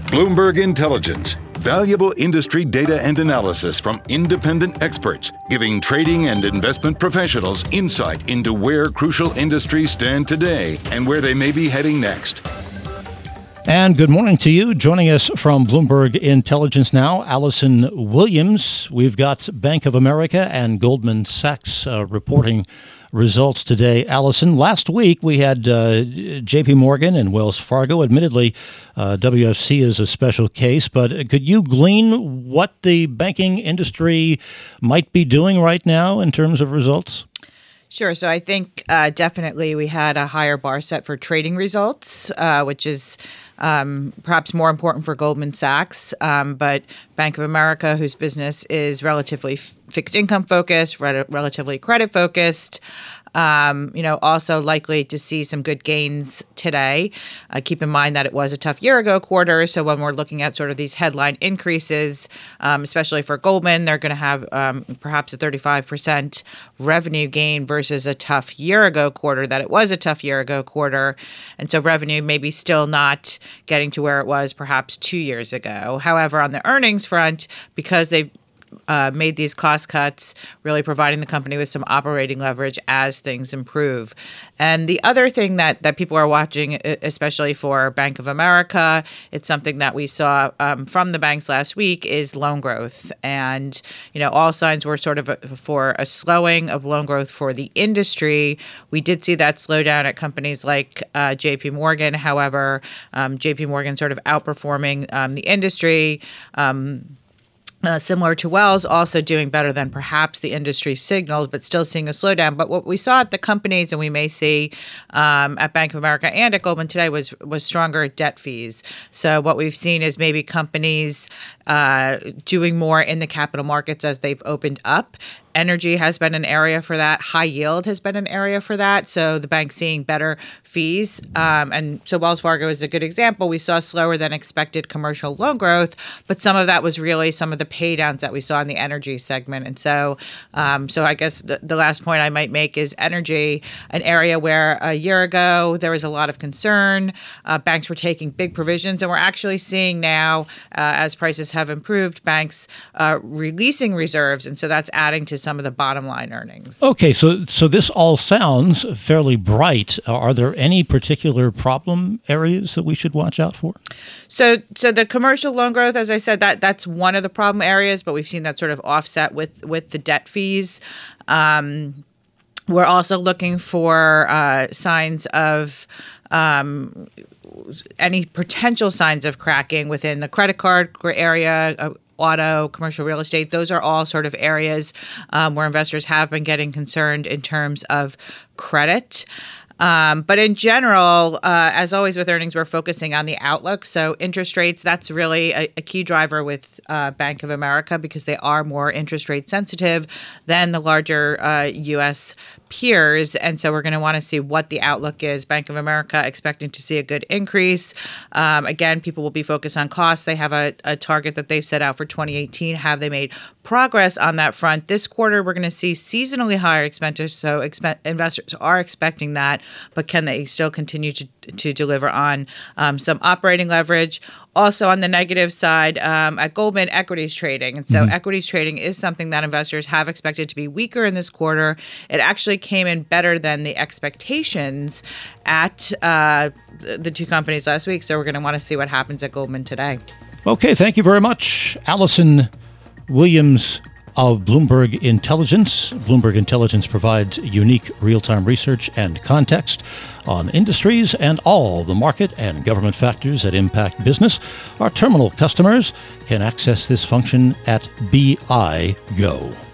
Bloomberg Intelligence. Valuable industry data and analysis from independent experts, giving trading and investment professionals insight into where crucial industries stand today and where they may be heading next. And good morning to you. Joining us from Bloomberg Intelligence now, Allison Williams. We've got Bank of America and Goldman Sachs reporting results today. Allison, last week we had J.P. Morgan and Wells Fargo. Admittedly, WFC is a special case, but could you glean what the banking industry might be doing right now in terms of results? Sure. So I think definitely we had a higher bar set for trading results, which is perhaps more important for Goldman Sachs. But Bank of America, whose business is relatively fixed income focused, relatively credit focused, also likely to see some good gains today. Keep in mind that it was a tough year ago quarter. So when we're looking at sort of these headline increases, especially for Goldman, they're going to have perhaps a 35% revenue gain versus a tough year ago quarter that it was a tough year ago quarter. And so revenue maybe still not getting to where it was perhaps 2 years ago. However, on the earnings front, because they've made these cost cuts, really providing the company with some operating leverage as things improve. And the other thing that people are watching, especially for Bank of America, it's something that we saw from the banks last week, is loan growth. And, all signs were sort of for a slowing of loan growth for the industry. We did see that slow down at companies like J.P. Morgan. However, J.P. Morgan sort of outperforming the industry. Similar to Wells, also doing better than perhaps the industry signals, but still seeing a slowdown. But what we saw at the companies, and we may see at Bank of America and at Goldman today, was stronger debt fees. So what we've seen is maybe companies doing more in the capital markets as they've opened up. Energy has been an area for that. High yield has been an area for that. So the bank's seeing better fees. And so Wells Fargo is a good example. We saw slower than expected commercial loan growth, but some of that was really some of the pay downs that we saw in the energy segment. And so I guess the last point I might make is energy, an area where a year ago there was a lot of concern. Banks were taking big provisions, and we're actually seeing now, as prices have improved, banks releasing reserves. And so that's adding to some of the bottom line earnings. Okay, so this all sounds fairly bright. Are there any particular problem areas that we should watch out for? So the commercial loan growth, as I said, that's one of the problem areas, but we've seen that sort of offset with the debt fees. We're also looking for signs of any potential signs of cracking within the credit card area, auto, commercial real estate. Those are all sort of areas where investors have been getting concerned in terms of credit. But in general, as always with earnings, we're focusing on the outlook. So interest rates, that's really a key driver with Bank of America because they are more interest rate sensitive than the larger U.S. peers. And so we're going to want to see what the outlook is. Bank of America expecting to see a good increase. Again, people will be focused on costs. They have a target that they've set out for 2018. Have they made progress on that front? This quarter, we're going to see seasonally higher expenses. So investors are expecting that. But can they still continue to deliver on some operating leverage? Also on the negative side, at Goldman, equities trading. And so equities trading is something that investors have expected to be weaker in this quarter. It actually came in better than the expectations at the two companies last week. So we're going to want to see what happens at Goldman today. Okay, thank you very much, Allison Williams of Bloomberg Intelligence. Bloomberg Intelligence provides unique real-time research and context on industries and all the market and government factors that impact business. Our terminal customers can access this function at BIGO.